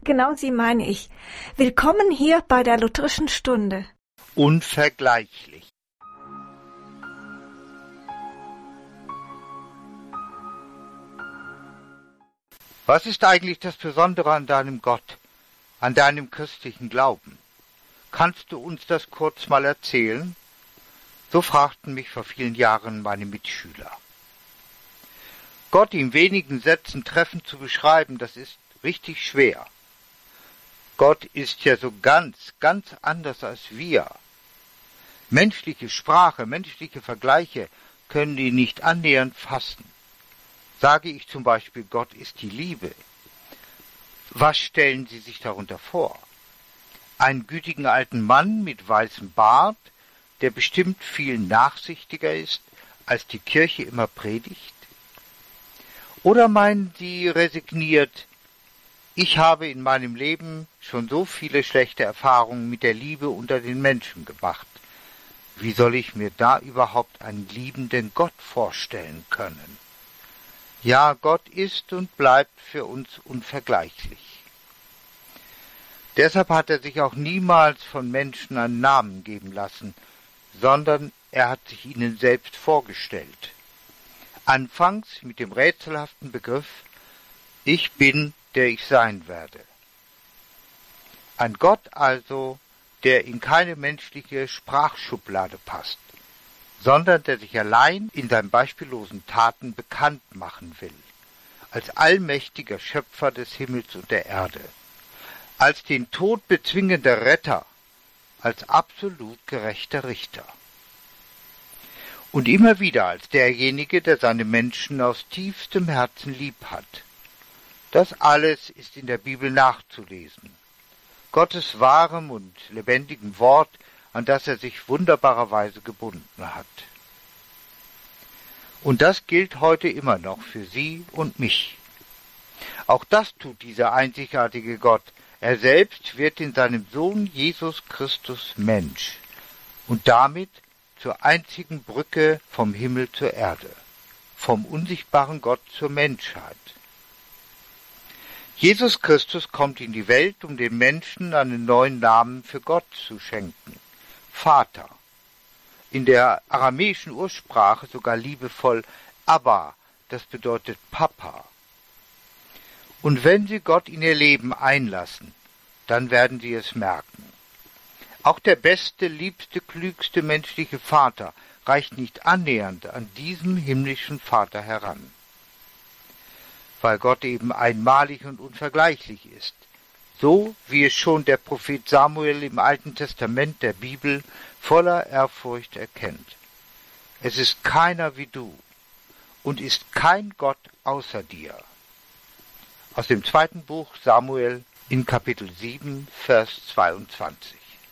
Genau sie meine ich. Willkommen hier bei der Lutherischen Stunde. Unvergleichlich. Was ist eigentlich das Besondere an deinem Gott, an deinem christlichen Glauben? Kannst du uns das kurz mal erzählen? So fragten mich vor vielen Jahren meine Mitschüler. Gott in wenigen Sätzen treffend zu beschreiben, das ist richtig schwer. Gott ist ja so ganz anders als wir. Menschliche Sprache, menschliche Vergleiche können ihn nicht annähernd fassen. Sage ich zum Beispiel, Gott ist die Liebe. Was stellen Sie sich darunter vor? Einen gütigen alten Mann mit weißem Bart, der bestimmt viel nachsichtiger ist, als die Kirche immer predigt? Oder meinen Sie resigniert, ich habe in meinem Leben schon so viele schlechte Erfahrungen mit der Liebe unter den Menschen gemacht. Wie soll ich mir da überhaupt einen liebenden Gott vorstellen können? Ja, Gott ist und bleibt für uns unvergleichlich. Deshalb hat er sich auch niemals von Menschen einen Namen geben lassen, sondern er hat sich ihnen selbst vorgestellt. Anfangs mit dem rätselhaften Begriff, ich bin, der ich sein werde. Ein Gott also, der in keine menschliche Sprachschublade passt, sondern der sich allein in seinen beispiellosen Taten bekannt machen will, als allmächtiger Schöpfer des Himmels und der Erde, als den Tod bezwingender Retter, als absolut gerechter Richter. Und immer wieder als derjenige, der seine Menschen aus tiefstem Herzen lieb hat. Das alles ist in der Bibel nachzulesen. Gottes wahrem und lebendigem Wort, an das er sich wunderbarerweise gebunden hat. Und das gilt heute immer noch für Sie und mich. Auch das tut dieser einzigartige Gott. Er selbst wird in seinem Sohn Jesus Christus Mensch und damit zur einzigen Brücke vom Himmel zur Erde, vom unsichtbaren Gott zur Menschheit. Jesus Christus kommt in die Welt, um den Menschen einen neuen Namen für Gott zu schenken, Vater. In der aramäischen Ursprache sogar liebevoll Abba, das bedeutet Papa. Und wenn Sie Gott in Ihr Leben einlassen, dann werden Sie es merken. Auch der beste, liebste, klügste menschliche Vater reicht nicht annähernd an diesen himmlischen Vater heran. Weil Gott eben einmalig und unvergleichlich ist, so wie es schon der Prophet Samuel im Alten Testament der Bibel voller Ehrfurcht erkennt. Es ist keiner wie du und ist kein Gott außer dir. Aus dem 2. Buch Samuel in Kapitel 7, Vers 22.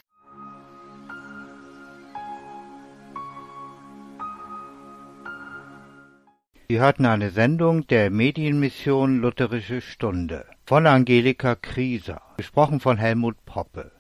Sie hörten eine Sendung der Medienmission Lutherische Stunde von Angelika Krieser, gesprochen von Helmut Poppe.